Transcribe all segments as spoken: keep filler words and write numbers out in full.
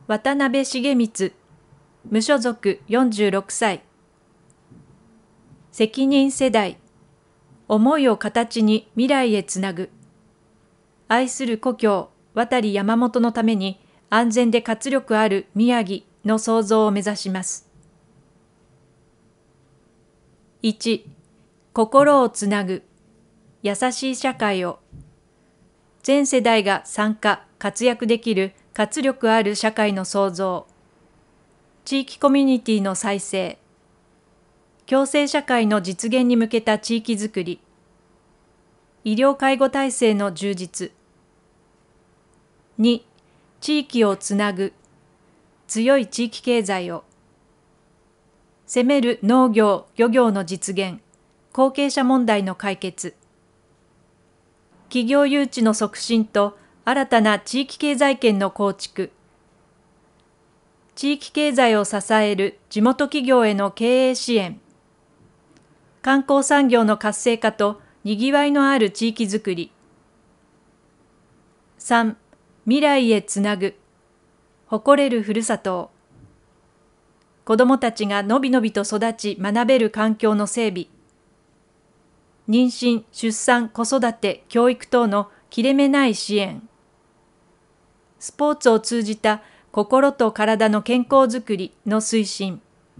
渡辺重光、無所属よんじゅうろくさい。責任世代、思いを形に未来へつなぐ。愛する故郷、渡山本のために安全で活力ある宮城の創造を目指します。いち、心をつなぐ。優しい社会を。全世代が参加、活躍できる活力ある社会の創造。地域コミュニティの再生。共生社会の実現に向けた地域づくり。医療介護体制の充実。に、地域をつなぐ。強い地域経済を。攻める農業・漁業の実現。後継者問題の解決。企業誘致の促進と新たな地域経済圏の構築。地域経済を支える地元企業への経営支援。観光産業の活性化とにぎわいのある地域づくり。さん、未来へつなぐ。誇れるふるさとを。子どもたちがのびのびと育ち学べる環境の整備。妊娠・出産・子育て・教育等の切れ目ない支援。スポーツを通じた心と体の健康づくりの推進。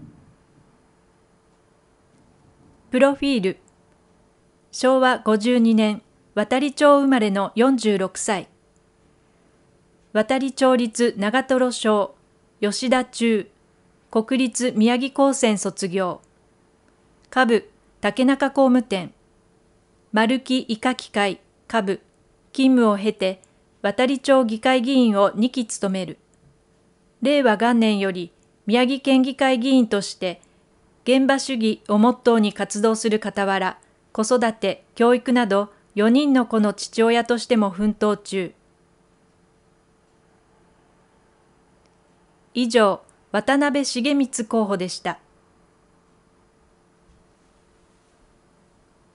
プロフィール。しょうわごじゅうにねん、渡里町生まれのよんじゅうろくさい。渡里町立長瀞小、吉田中、国立宮城高専卒業。下部、竹中工務店。丸木医科機械下部勤務を経て渡里町議会議員をにき務める。令和元年より宮城県議会議員として現場主義をモットーに活動する傍ら、子育て・教育などよにんの子の父親としても奮闘中。以上、渡辺重光候補でした。